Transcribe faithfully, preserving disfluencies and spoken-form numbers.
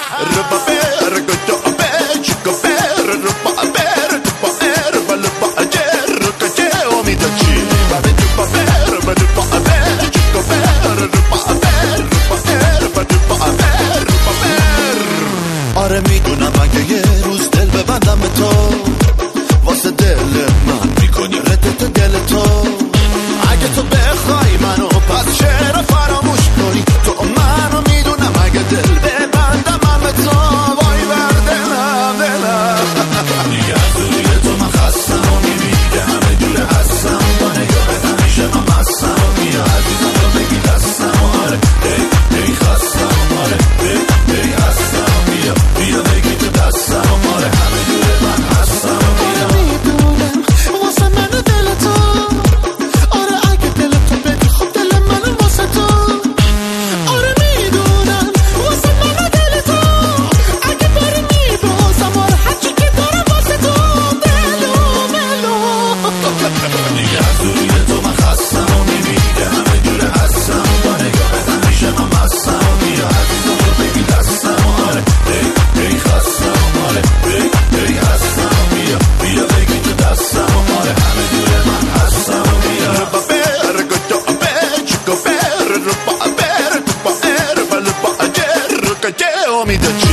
Rupa per go per chico per rupa per rupa per rupa per rupa che o mi daci va rupa per rupa per chico per rupa per rupa per rupa per rupa per آره میدونم اگه یه روز دل ببندم به تو واسه دل من میکنی ردت دل تو اگه تو بخوای منو پس چرا فراموش کنی تو منو میدونم اگه دل ببندم من به تو وای بر دلم دلم دیگه از روی تو من خستم و میبینی همه دور هستم با نگاهت همیشه من مستم بیا عزیزم رو بگی دستم آره ای ای خستم آره ای ای هستم بیا بیا بگی تو دستم آره همه دور من هستم بیا میدونم واسه من دل تو آره اگه دل تو بدی خب دل من واسه تو آره میدونم واسه من دل تو اگه باری میبازم آره هرچی که دارم واسه تو دلو ملو دیگه از روی تو من خستم و میبینی همه دور هستم با نگاهت همیشه من مستم بیا عزیزم رو بگی دستم آره ای ای خستم آره ای ای هستم بیا بیا بگی تو دستم آره همه دور من هستم بیا روپا پر گوتو پر چیکو پر روپا پر روپا پر روپا پر روپا که او میدونی